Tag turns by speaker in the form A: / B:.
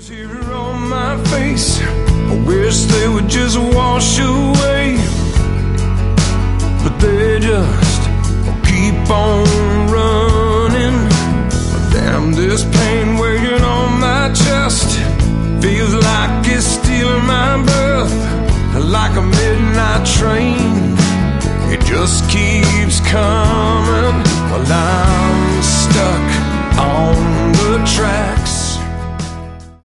A: Here on my face, I wish they would just wash away, but they just keep on running. Damn, this pain weighing on my chest feels like it's stealing my breath, like a midnight train. It just keeps coming while I'm stuck on the track.